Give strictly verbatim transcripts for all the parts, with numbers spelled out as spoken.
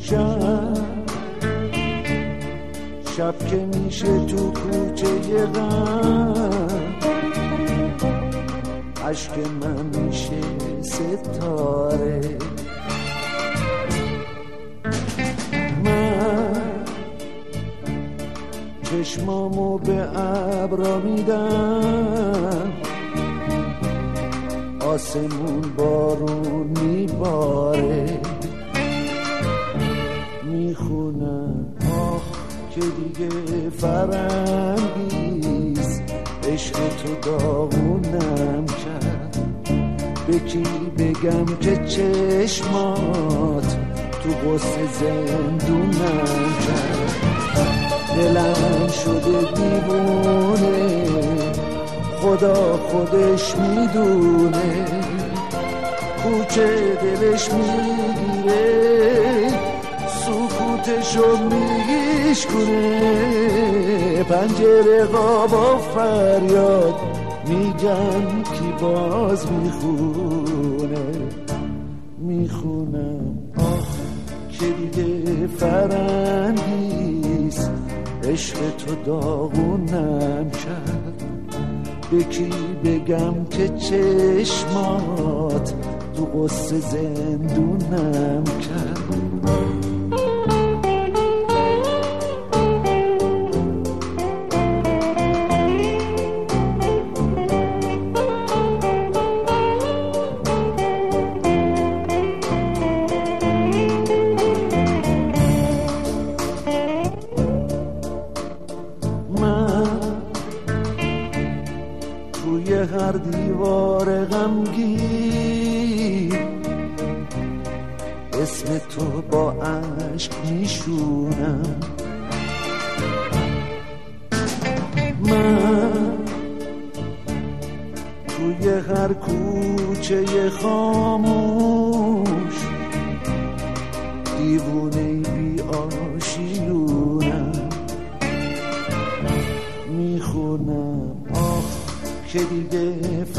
شب شب که میشه تو کوچه غم عشق من میشه ستاره. من چشمامو به ابرا میدم آسمون بارون میباره. میخونم آخ که دیگه فرنگیست عشق تو داغونم کرد. به کی بگم که چشمات تو غصه زندونم کرد. دلم شده دیوونه خدا خودش میدونه. کوچه دلش میگیره سکوتشو میشکنه. پنجره غابا فریاد میگن کی باز میخونه. میخونم آخ که دیگه فرنگیست عشق تو داغونم کرد. به کی بگم که چشمات تو غصه زندونم کرد. هر دیوار غمگین اسم تو با عشق میشونم. من توی هر کوچه خاموش دیوونه بی آشیونم. میخونم آخ که دیگه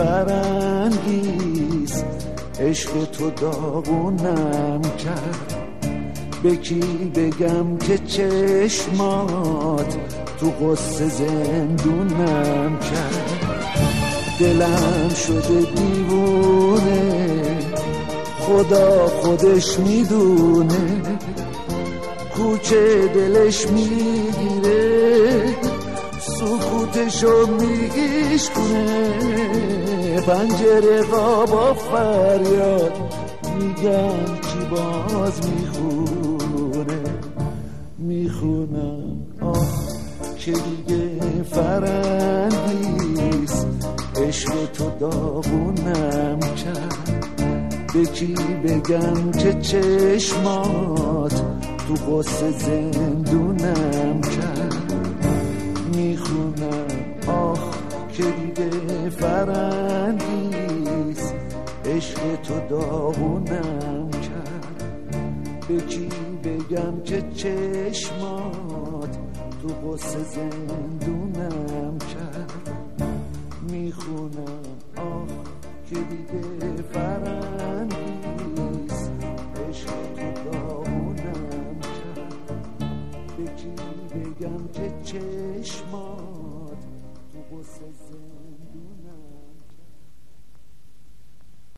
فرنگیست عشق تو داغونم کرد. به کی بگم که چشمات تو غصه زندونم کرد. دلم شده دیوونه خدا خودش میدونه. کوچه دلش میگیره سکوتشو میشکنه. پنجره غابا فریاد میگن کی باز میخونه. میخونم آه که دیگه فرنگیست عشق تو داغونم کرد. به کی بگم که چشمات تو غصه زندونم کرد. میخونم آخ که دیگه فرنگیست عشق تو داغونم کرد. به کی بگم که چشمات تو غصه زندونم کرد. میخونم آخ که دیگه فرنگیست عشق تو داغونم کرد. به کی بگم که چشمات تو غصه زندونم